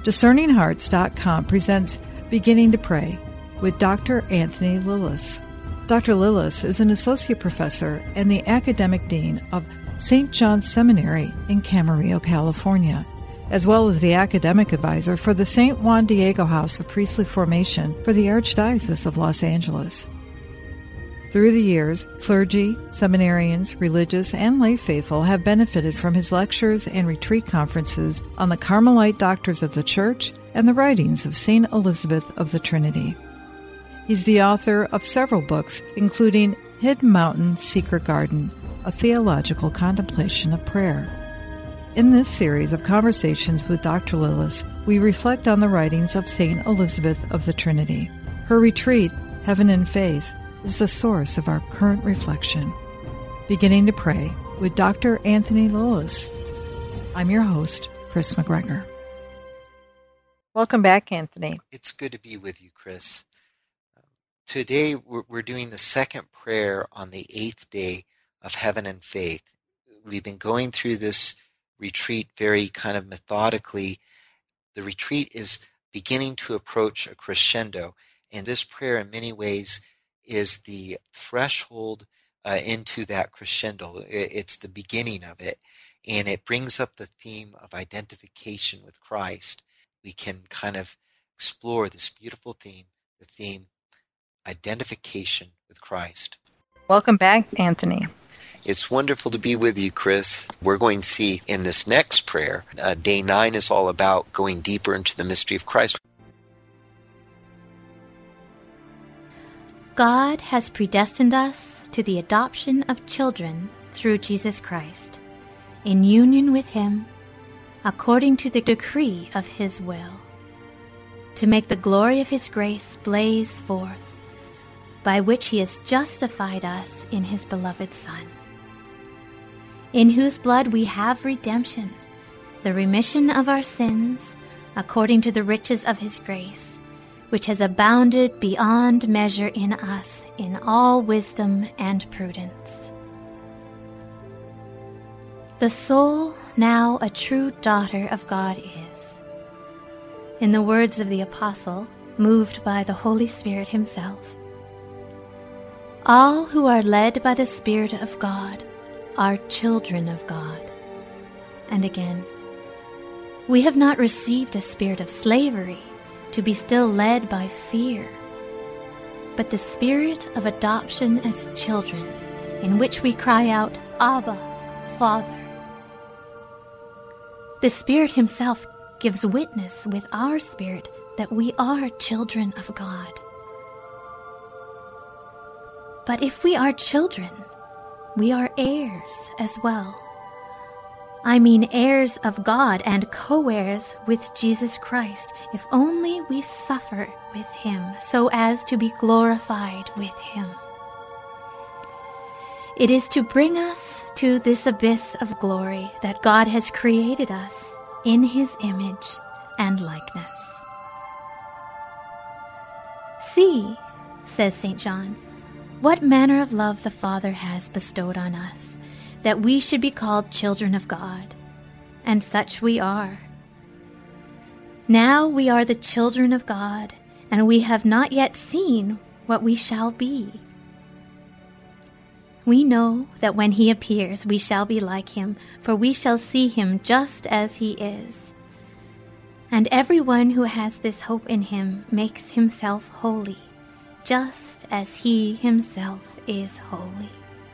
DiscerningHearts.com presents Beginning to Pray with Dr. Anthony Lillis. Dr. Lillis is an associate professor and the academic dean of St. John's Seminary in Camarillo, California, as well as the academic advisor for the St. Juan Diego House of Priestly Formation for the Archdiocese of Los Angeles. Through the years, clergy, seminarians, religious, and lay faithful have benefited from his lectures and retreat conferences on the Carmelite doctors of the Church and the writings of St. Elizabeth of the Trinity. He's the author of several books, including Hidden Mountain, Secret Garden, a theological contemplation of prayer. In this series of conversations with Dr. Lillis, we reflect on the writings of St. Elizabeth of the Trinity. Her retreat, Heaven and Faith, is the source of our current reflection. Beginning to Pray with Dr. Anthony Lillis. I'm your host, Chris McGregor. Welcome back, Anthony. It's good to be with you, Chris. Today we're doing the second prayer on the 8th day of Heaven and Faith. We've been going through this retreat very kind of methodically. The retreat is beginning to approach a crescendo, and this prayer in many ways is the threshold into that crescendo. It's the beginning of it, and it brings up the theme of identification with Christ. We can kind of explore this beautiful theme, the theme identification with Christ. Welcome back, Anthony. It's wonderful to be with you, Chris. We're going to see in this next prayer, day 9 is all about going deeper into the mystery of Christ. God has predestined us to the adoption of children through Jesus Christ, in union with Him, according to the decree of His will, to make the glory of His grace blaze forth, by which He has justified us in His beloved Son, in whose blood we have redemption, the remission of our sins, according to the riches of His grace, which has abounded beyond measure in us in all wisdom and prudence. The soul now a true daughter of God is, in the words of the Apostle, moved by the Holy Spirit Himself, all who are led by the Spirit of God are children of God. And again, we have not received a spirit of slavery to be still led by fear, but the spirit of adoption as children, in which we cry out, Abba, Father. The Spirit Himself gives witness with our spirit that we are children of God. But if we are children, we are heirs as well. I mean heirs of God and co-heirs with Jesus Christ, if only we suffer with Him so as to be glorified with Him. It is to bring us to this abyss of glory that God has created us in His image and likeness. See, says St. John, what manner of love the Father has bestowed on us, that we should be called children of God, and such we are. Now we are the children of God, and we have not yet seen what we shall be. We know that when He appears, we shall be like Him, for we shall see Him just as He is. And everyone who has this hope in Him makes himself holy, just as He Himself is holy.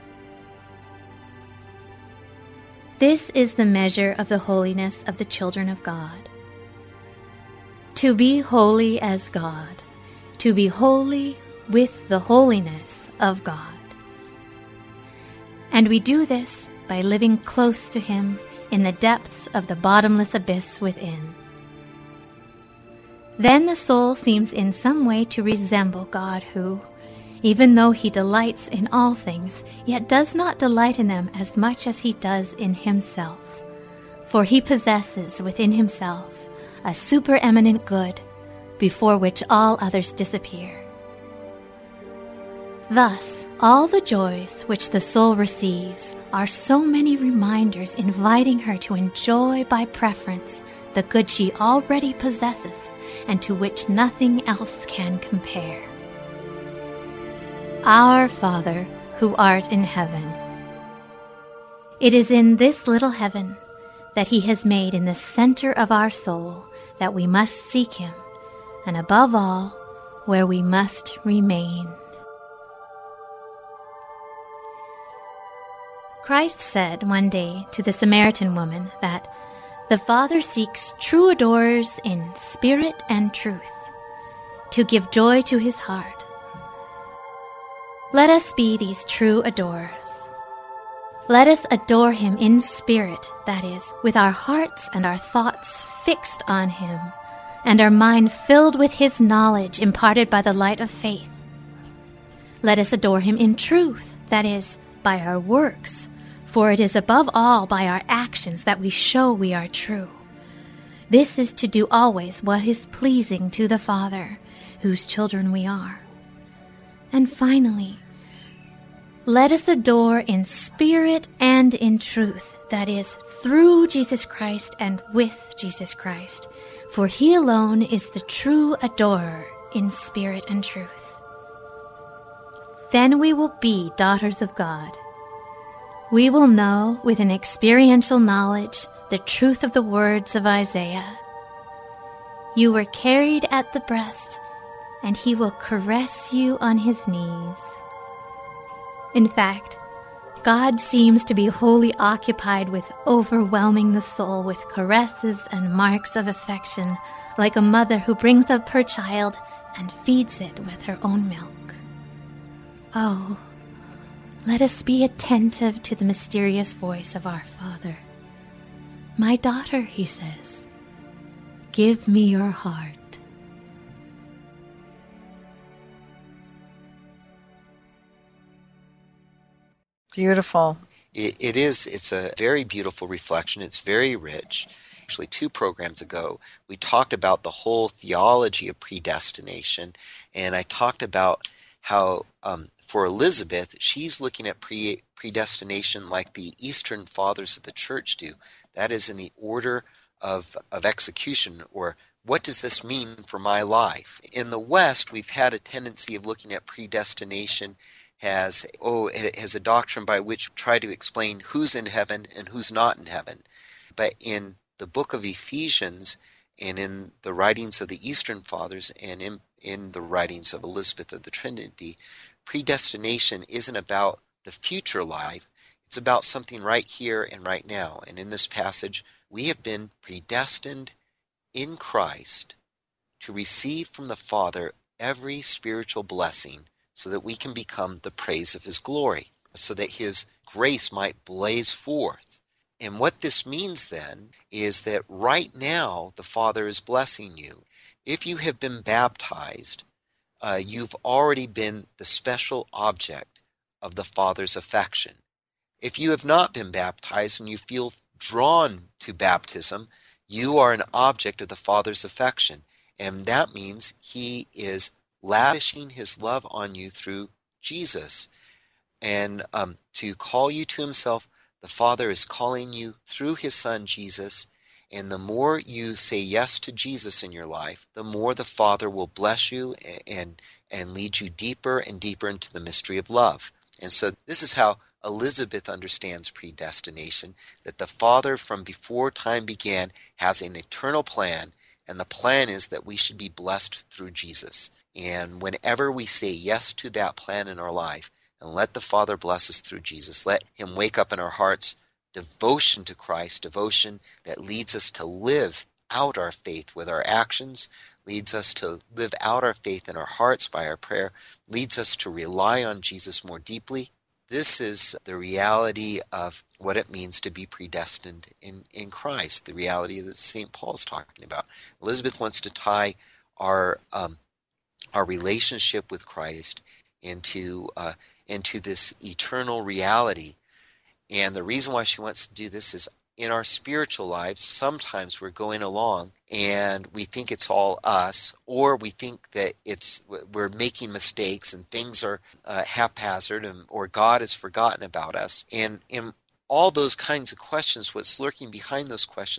This is the measure of the holiness of the children of God. To be holy as God, to be holy with the holiness of God. And we do this by living close to Him in the depths of the bottomless abyss within. Then the soul seems in some way to resemble God who, even though He delights in all things, yet does not delight in them as much as He does in Himself. For He possesses within Himself a supereminent good, before which all others disappear. Thus, all the joys which the soul receives are so many reminders inviting her to enjoy by preference the good she already possesses and to which nothing else can compare. Our Father, who art in heaven. It is in this little heaven that He has made in the center of our soul that we must seek Him, and above all, where we must remain. Christ said one day to the Samaritan woman that the Father seeks true adorers in spirit and truth, to give joy to His heart. Let us be these true adorers. Let us adore Him in spirit, that is, with our hearts and our thoughts fixed on Him, and our mind filled with His knowledge imparted by the light of faith. Let us adore Him in truth, that is, by our works, for it is above all by our actions that we show we are true. This is to do always what is pleasing to the Father, whose children we are. And finally, let us adore in spirit and in truth, that is, through Jesus Christ and with Jesus Christ, for He alone is the true adorer in spirit and truth. Then we will be daughters of God. We will know with an experiential knowledge the truth of the words of Isaiah. You were carried at the breast, and He will caress you on His knees. In fact, God seems to be wholly occupied with overwhelming the soul with caresses and marks of affection, like a mother who brings up her child and feeds it with her own milk. Oh, let us be attentive to the mysterious voice of our Father. My daughter, He says, give me your heart. Beautiful. It is. It's a very beautiful reflection. It's very rich. Actually, 2 programs ago, we talked about the whole theology of predestination, and I talked about how for Elizabeth, she's looking at predestination like the Eastern Fathers of the Church do. That is in the order of execution, or what does this mean for my life? In the West, we've had a tendency of looking at predestination as a doctrine by which we try to explain who's in heaven and who's not in heaven. But in the book of Ephesians and in the writings of the Eastern Fathers and in the writings of Elizabeth of the Trinity, predestination isn't about the future life. It's about something right here and right now. And in this passage, we have been predestined in Christ to receive from the Father every spiritual blessing so that we can become the praise of His glory, so that His grace might blaze forth. And what this means then is that right now the Father is blessing you. If you have been baptized, you've already been the special object of the Father's affection. If you have not been baptized and you feel drawn to baptism, you are an object of the Father's affection. And that means He is lavishing His love on you through Jesus. And to call you to Himself, the Father is calling you through His Son, Jesus. And the more you say yes to Jesus in your life, the more the Father will bless you and lead you deeper and deeper into the mystery of love. And so this is how Elizabeth understands predestination, that the Father from before time began has an eternal plan, and the plan is that we should be blessed through Jesus. And whenever we say yes to that plan in our life and let the Father bless us through Jesus, let Him wake up in our hearts devotion to Christ, devotion that leads us to live out our faith with our actions, leads us to live out our faith in our hearts by our prayer, leads us to rely on Jesus more deeply. This is the reality of what it means to be predestined in Christ, the reality that St. Paul is talking about. Elizabeth wants to tie our relationship with Christ into this eternal reality. And the reason why she wants to do this is in our spiritual lives, sometimes we're going along and we think it's all us, or we think that we're making mistakes and things are haphazard, or God has forgotten about us. And in all those kinds of questions, what's lurking behind those questions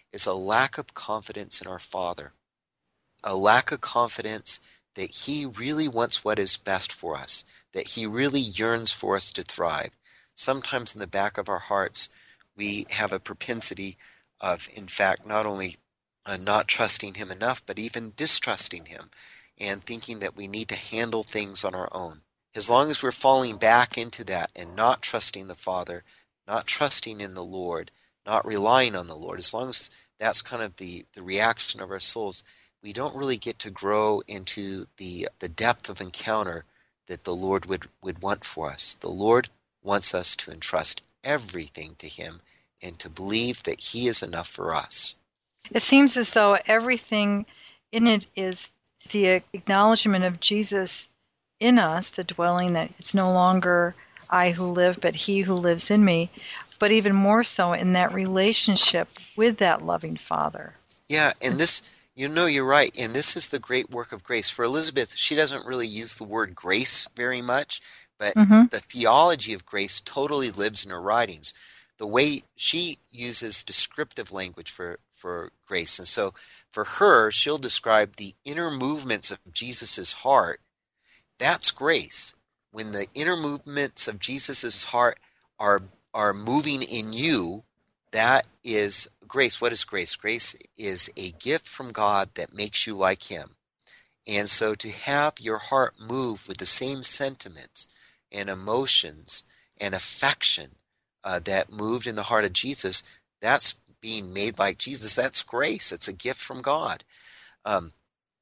is a lack of confidence in our Father, a lack of confidence that He really wants what is best for us, that He really yearns for us to thrive. Sometimes in the back of our hearts, we have a propensity of, in fact, not only not trusting Him enough, but even distrusting Him and thinking that we need to handle things on our own. As long as we're falling back into that and not trusting the Father, not trusting in the Lord, not relying on the Lord, as long as that's kind of the reaction of our souls, we don't really get to grow into the depth of encounter that the Lord would want for us. The Lord wants us to entrust everything to Him and to believe that He is enough for us. It seems as though everything in it is the acknowledgement of Jesus in us, the dwelling, that it's no longer I who live, but He who lives in me, but even more so in that relationship with that loving Father. Yeah, and this, you're right. And this is the great work of grace. For Elizabeth, she doesn't really use the word grace very much, but Mm-hmm. the theology of grace totally lives in her writings. The way she uses descriptive language for grace. And so for her, she'll describe the inner movements of Jesus's heart. That's grace. When the inner movements of Jesus's heart are moving in you, that is grace. What is grace? Grace is a gift from God that makes you like Him. And so to have your heart move with the same sentiments and emotions and affection that moved in the heart of Jesus, that's being made like Jesus. That's grace. It's a gift from God. Um,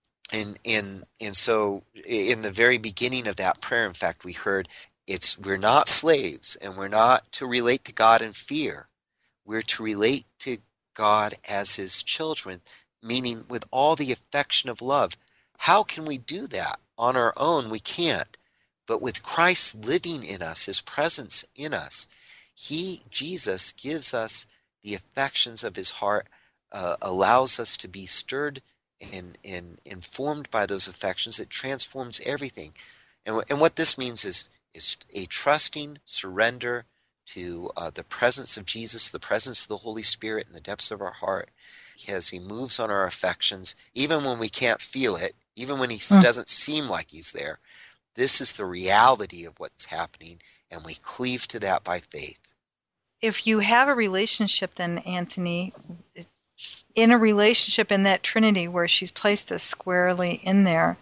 and so in the very beginning of that prayer, in fact, we heard we're not slaves, and we're not to relate to God in fear. We're to relate to God as His children, meaning with all the affection of love. How can we do that? On our own, we can't. But with Christ living in us, His presence in us, Jesus, gives us the affections of His heart, allows us to be stirred and informed by those affections. It transforms everything. And what this means is a trusting surrender to the presence of Jesus, the presence of the Holy Spirit in the depths of our heart, as He moves on our affections, even when we can't feel it, even when He doesn't seem like He's there. This is the reality of what's happening, and we cleave to that by faith. If you have a relationship, then, Anthony, in a relationship in that Trinity where she's placed us squarely in there,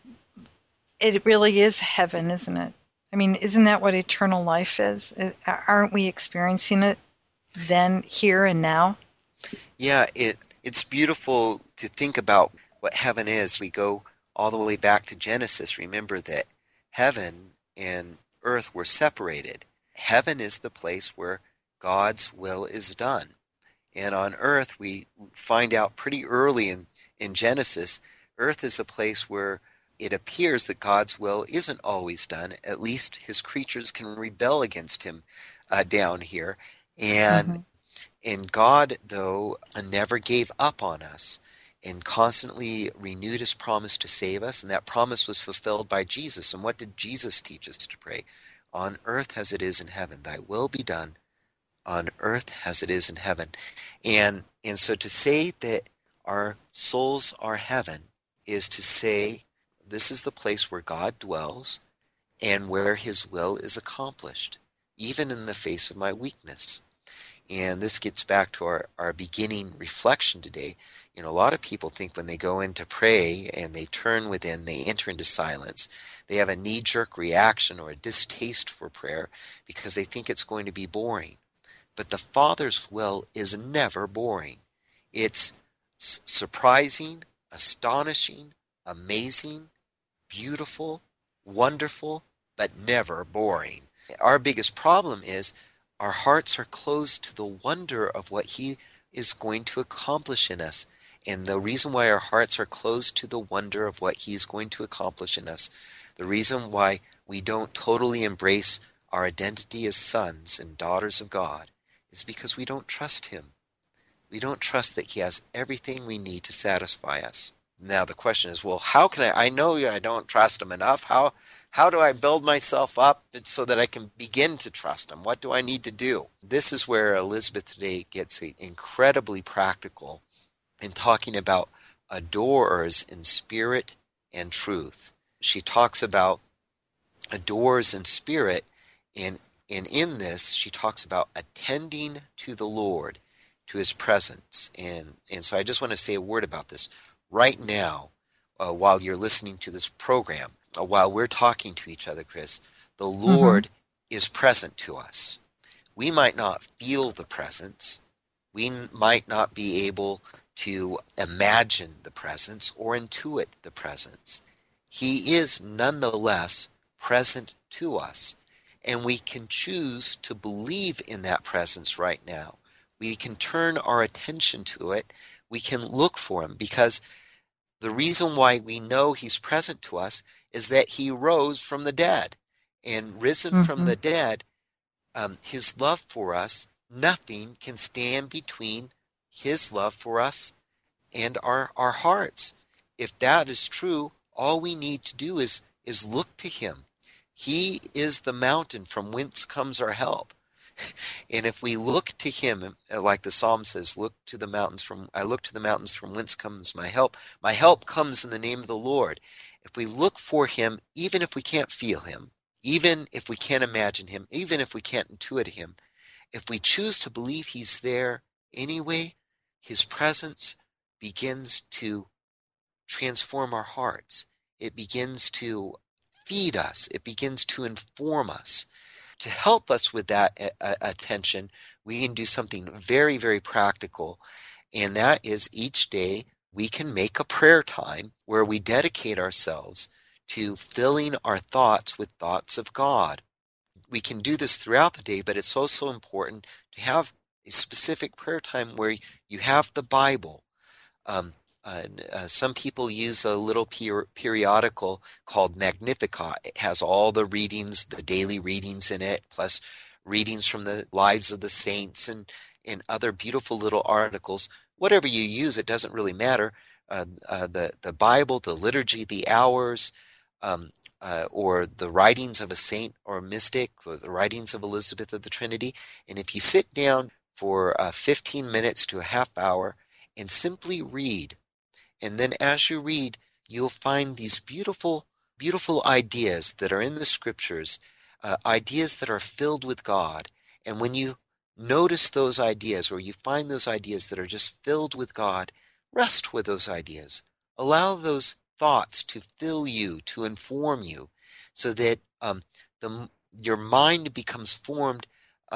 it really is heaven, isn't it? I mean, isn't that what eternal life is? Aren't we experiencing it then, here and now? Yeah, it's beautiful to think about what heaven is. We go all the way back to Genesis. Remember that heaven and earth were separated. Heaven is the place where God's will is done. And on earth, we find out pretty early in Genesis, earth is a place where it appears that God's will isn't always done. At least His creatures can rebel against Him down here. And God, though, never gave up on us and constantly renewed His promise to save us. And that promise was fulfilled by Jesus. And what did Jesus teach us to pray? On earth as it is in heaven, Thy will be done on earth as it is in heaven. And so to say that our souls are heaven is to say this is the place where God dwells and where His will is accomplished, even in the face of my weakness. And this gets back to our beginning reflection today. A lot of people think when they go in to pray and they turn within, they enter into silence, they have a knee-jerk reaction or a distaste for prayer because they think it's going to be boring. But the Father's will is never boring. It's surprising, astonishing, amazing, beautiful, wonderful, but never boring. Our biggest problem is our hearts are closed to the wonder of what He is going to accomplish in us. And the reason why our hearts are closed to the wonder of what He's going to accomplish in us, the reason why we don't totally embrace our identity as sons and daughters of God, is because we don't trust Him. We don't trust that He has everything we need to satisfy us. Now the question is, well, how can I know I don't trust Him enough. How How do I build myself up so that I can begin to trust him? What do I need to do? This is where Elizabeth today gets incredibly practical in talking about adorers in spirit and truth. She talks about adores in spirit, and in this she talks about attending to the Lord, to his presence. And so I just want to say a word about this right now, while you're listening to this program, while we're talking to each other, Chris. The Mm-hmm. Lord is present to us. We might not feel the presence, we might not be able to imagine the presence or intuit the presence. He is nonetheless present to us, and we can choose to believe in that presence right now. We can turn our attention to it. We can look for him, because the reason why we know he's present to us is that he rose from the dead. And risen from Mm-hmm. the dead, his love for us, nothing can stand between his love for us and our hearts. If that is true, all we need to do is look to him. He is the mountain from whence comes our help. And if we look to him, like the psalm says, I look to the mountains from whence comes my help. My help comes in the name of the Lord. If we look for him, even if we can't feel him, even if we can't imagine him, even if we can't intuit him, if we choose to believe he's there anyway, his presence begins to transform our hearts. It begins to feed us. It begins to inform us. To help us with that attention, we can do something very, very practical. And that is, each day we can make a prayer time where we dedicate ourselves to filling our thoughts with thoughts of God. We can do this throughout the day, but it's also important to have a specific prayer time where you have the Bible. Um, some people use a little periodical called Magnificat. It has all the readings, the daily readings in it, plus readings from the lives of the saints, and other beautiful little articles. Whatever you use, it doesn't really matter. The Bible, the liturgy, the hours, um, or the writings of a saint or a mystic, or the writings of Elizabeth of the Trinity. And if you sit down for 15 minutes to a half hour and simply read, and then as you read, you'll find these beautiful, beautiful ideas that are in the scriptures, ideas that are filled with God. And when you notice those ideas, or you find those ideas that are just filled with God, rest with those ideas. Allow those thoughts to fill you, to inform you, so that the, your mind becomes formed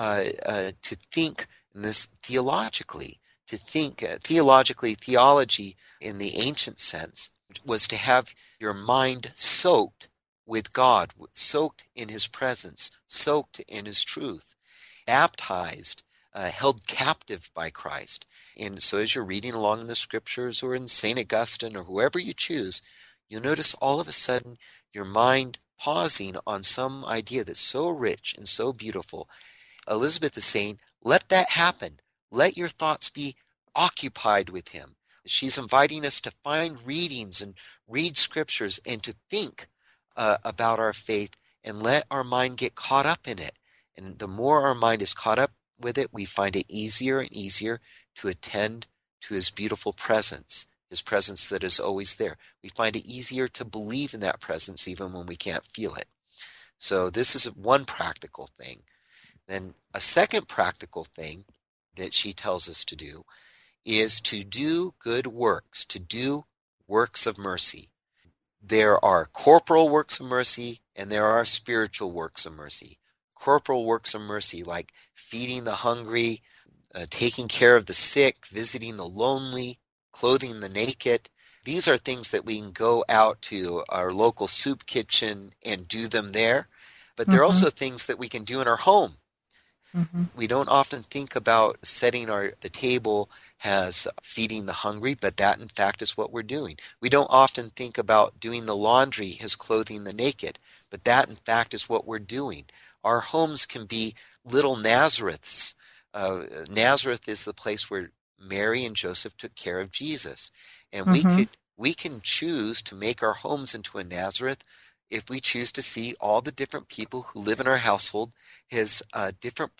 to think in this theologically, to think theologically. Theology in the ancient sense was to have your mind soaked with God, soaked in his presence, soaked in his truth, baptized, held captive by Christ. And so as you're reading along in the scriptures, or in St. Augustine, or whoever you choose, you'll notice all of a sudden your mind pausing on some idea that's so rich and so beautiful. Elizabeth is saying, let that happen. Let your thoughts be occupied with him. She's inviting us to find readings and read scriptures, and to think about our faith, and let our mind get caught up in it. And the more our mind is caught up with it, we find it easier and easier to attend to his beautiful presence, his presence that is always there. We find it easier to believe in that presence even when we can't feel it. So this is one practical thing. Then a second practical thing that she tells us to do is to do good works, to do works of mercy. There are corporal works of mercy, and there are spiritual works of mercy. Corporal works of mercy, like feeding the hungry, taking care of the sick, visiting the lonely, clothing the naked. These are things that we can go out to our local soup kitchen and do them there. But they're Mm-hmm. also things that we can do in our home. Mm-hmm. We don't often think about setting the table as feeding the hungry, but that in fact is what we're doing. We don't often think about doing the laundry as clothing the naked, but that in fact is what we're doing. Our homes can be little Nazareths. Nazareth is the place where Mary and Joseph took care of Jesus. And Mm-hmm. we can choose to make our homes into a Nazareth if we choose to see all the different people who live in our household as different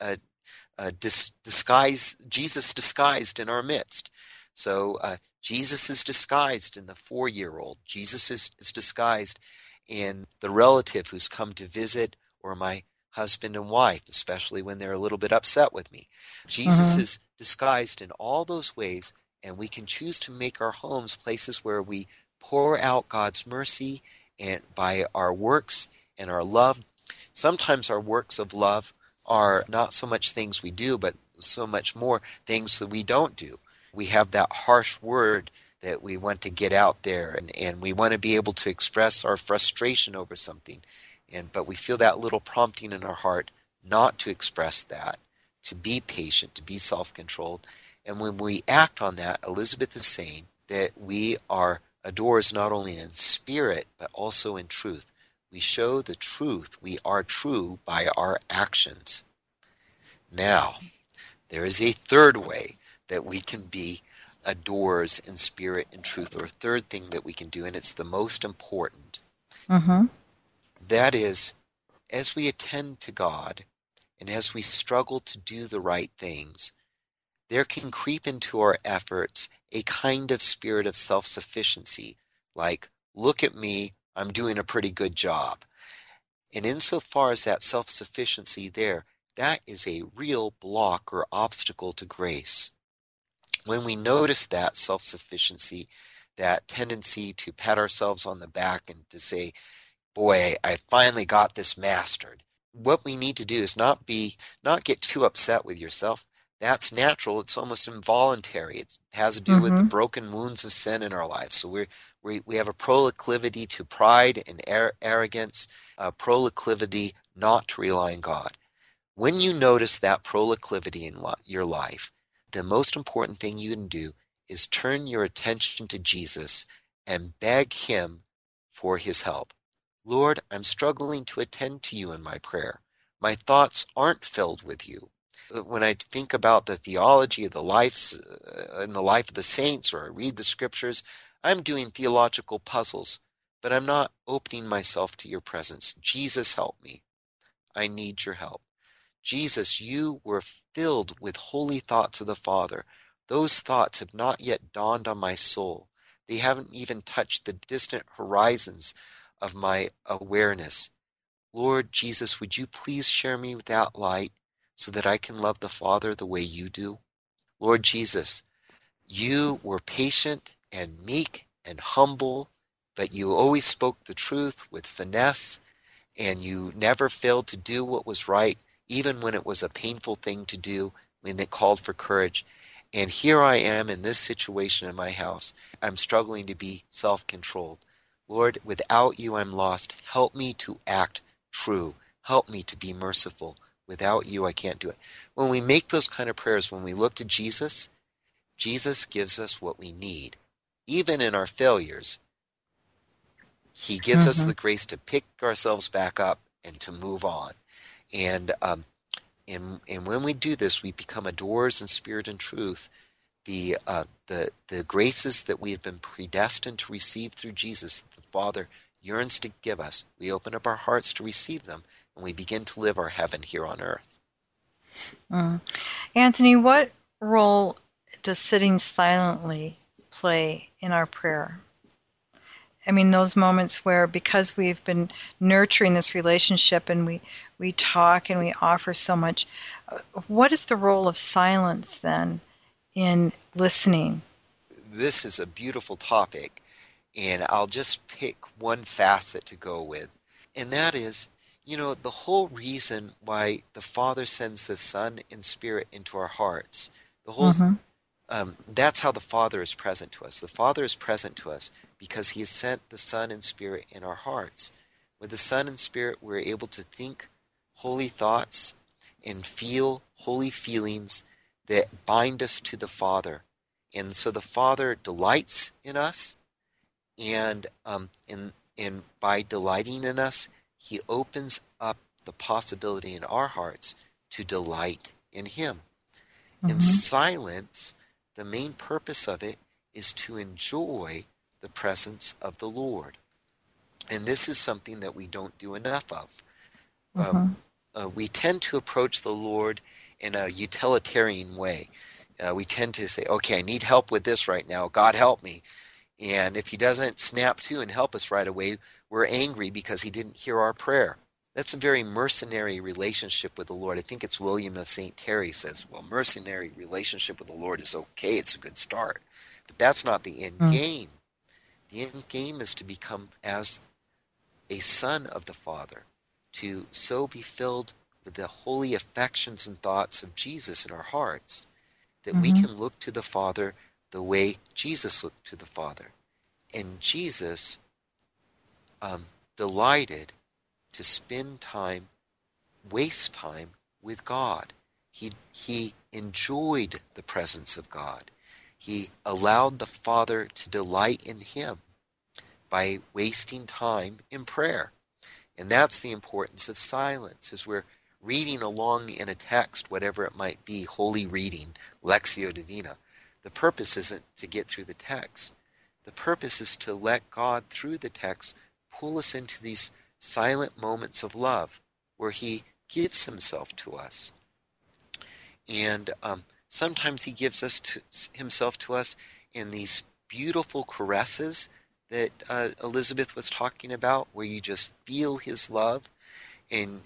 Jesus disguised in our midst. So Jesus is disguised in the 4-year-old. Jesus is disguised in the relative who's come to visit, or my husband and wife, especially when they're a little bit upset with me. Jesus Mm-hmm. is disguised in all those ways, and we can choose to make our homes places where we pour out God's mercy and by our works and our love. Sometimes our works of love are not so much things we do, but so much more things that we don't do. We have that harsh word that we want to get out there, and we want to be able to express our frustration over something. But we feel that little prompting in our heart not to express that, to be patient, to be self-controlled. And when we act on that, Elizabeth is saying that we are adorers not only in spirit, but also in truth. We show the truth. We are true by our actions. Now, there is a third way that we can be adorers in spirit and truth, or a third thing that we can do, and it's the most important. Mm-hmm. That is, as we attend to God and as we struggle to do the right things, there can creep into our efforts a kind of spirit of self-sufficiency, like, look at me, I'm doing a pretty good job. And insofar as that self-sufficiency there, that is a real block or obstacle to grace. When we notice that self-sufficiency, that tendency to pat ourselves on the back and to say, boy, I finally got this mastered. What we need to do is not get too upset with yourself. That's natural. It's almost involuntary. It has to do with the Mm-hmm. broken wounds of sin in our lives. So we have a proclivity to pride and arrogance, a proclivity not to rely on God. When you notice that proclivity in your life, the most important thing you can do is turn your attention to Jesus and beg him for his help. Lord, I'm struggling to attend to you in my prayer. My thoughts aren't filled with you. When I think about the theology of the lives in the life of the saints, or I read the scriptures, I'm doing theological puzzles, but I'm not opening myself to your presence. Jesus, help me. I need your help. Jesus, you were filled with holy thoughts of the Father. Those thoughts have not yet dawned on my soul. They haven't even touched the distant horizons of my awareness. Lord Jesus, would you please share me with that light so that I can love the Father the way you do? Lord Jesus, you were patient and meek and humble, but you always spoke the truth with finesse, and you never failed to do what was right, even when it was a painful thing to do, when it called for courage. And here I am in this situation in my house. I'm struggling to be self-controlled. Lord, without you, I'm lost. Help me to act true. Help me to be merciful. Without you, I can't do it. When we make those kind of prayers, when we look to Jesus, Jesus gives us what we need. Even in our failures, he gives us Mm-hmm. the grace to pick ourselves back up and to move on. And when we do this, we become adorers in spirit and truth. The graces that we have been predestined to receive through Jesus, the Father yearns to give us. We open up our hearts to receive them, and we begin to live our heaven here on earth. Mm. Anthony, what role does sitting silently play in our prayer? I mean, those moments where, because we've been nurturing this relationship and we talk and we offer so much, what is the role of silence then in listening? This is a beautiful topic, and I'll just pick one facet to go with. And that is, the whole reason why the Father sends the Son and Spirit into our hearts, the whole Mm-hmm. that's how the Father is present to us. The Father is present to us because he has sent the Son and Spirit in our hearts. With the Son and Spirit, we're able to think holy thoughts and feel holy feelings that bind us to the Father. And so the Father delights in us, and by delighting in us, he opens up the possibility in our hearts to delight in him. In Mm-hmm. silence, the main purpose of it is to enjoy the presence of the Lord. And this is something that we don't do enough of. We tend to approach the Lord in a utilitarian way. We tend to say, okay, I need help with this right now. God help me. And if he doesn't snap to and help us right away, we're angry because he didn't hear our prayer. That's a very mercenary relationship with the Lord. I think it's William of St. Terry says, well, mercenary relationship with the Lord is okay. It's a good start. But that's not the end game. The end game is to become as a son of the Father, to so be filled with the holy affections and thoughts of Jesus in our hearts that we can look to the Father the way Jesus looked to the Father. And Jesus delighted to spend time, waste time with God. He enjoyed the presence of God. He allowed the Father to delight in him by wasting time in prayer. And that's the importance of silence. As we're reading along in a text, whatever it might be, holy reading, Lectio Divina, the purpose isn't to get through the text. The purpose is to let God, through the text, pull us into these silent moments of love where he gives himself to us. And sometimes he gives himself to us in these beautiful caresses that Elizabeth was talking about, where you just feel his love. And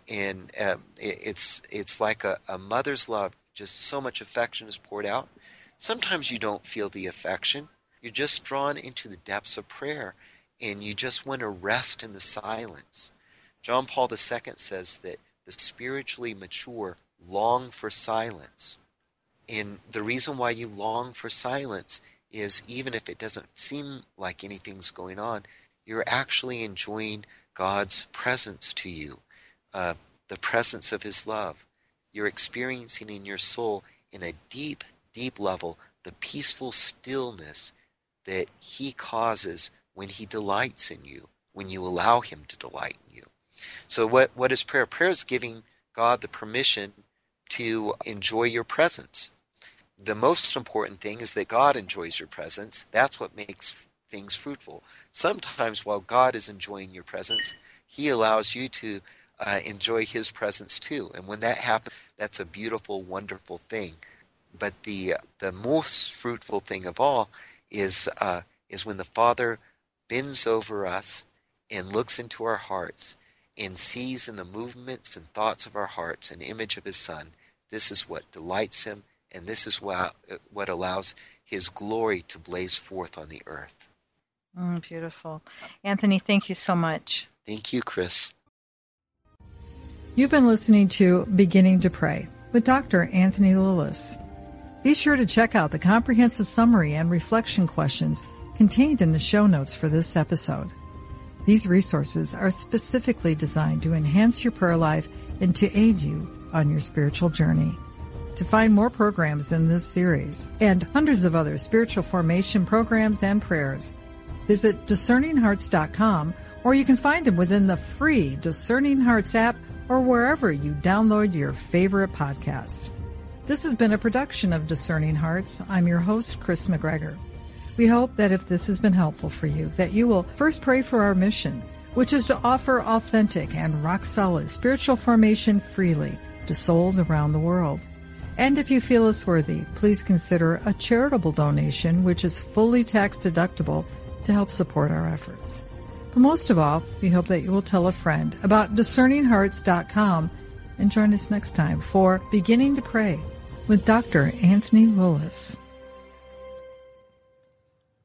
it's like a mother's love, just so much affection is poured out. Sometimes you don't feel the affection. You're just drawn into the depths of prayer, and you just want to rest in the silence. John Paul II says that the spiritually mature long for silence. And the reason why you long for silence is, even if it doesn't seem like anything's going on, you're actually enjoying God's presence to you, the presence of his love. You're experiencing in your soul, in a deep, deep level, the peaceful stillness that he causes when he delights in you, when you allow him to delight in you. So what is prayer? Prayer is giving God the permission to enjoy your presence. The most important thing is that God enjoys your presence. That's what makes things fruitful. Sometimes while God is enjoying your presence, he allows you to enjoy his presence too. And when that happens, that's a beautiful, wonderful thing. But the most fruitful thing of all is when the Father bends over us and looks into our hearts and sees in the movements and thoughts of our hearts an image of his Son. This is what delights him, and this is what allows his glory to blaze forth on the earth. Beautiful. Anthony, thank you so much. Thank you, Chris. You've been listening to Beginning to Pray with Dr. Anthony Lilles. Be sure to check out the comprehensive summary and reflection questions contained in the show notes for this episode. These resources are specifically designed to enhance your prayer life and to aid you on your spiritual journey. To find more programs in this series and hundreds of other spiritual formation programs and prayers, visit discerninghearts.com, or you can find them within the free Discerning Hearts app or wherever you download your favorite podcasts. This has been a production of Discerning Hearts. I'm your host, Chris McGregor. We hope that if this has been helpful for you, that you will first pray for our mission, which is to offer authentic and rock-solid spiritual formation freely to souls around the world. And if you feel us worthy, please consider a charitable donation, which is fully tax-deductible, to help support our efforts. But most of all, we hope that you will tell a friend about discerninghearts.com and join us next time for Beginning to Pray with Dr. Anthony Lilles.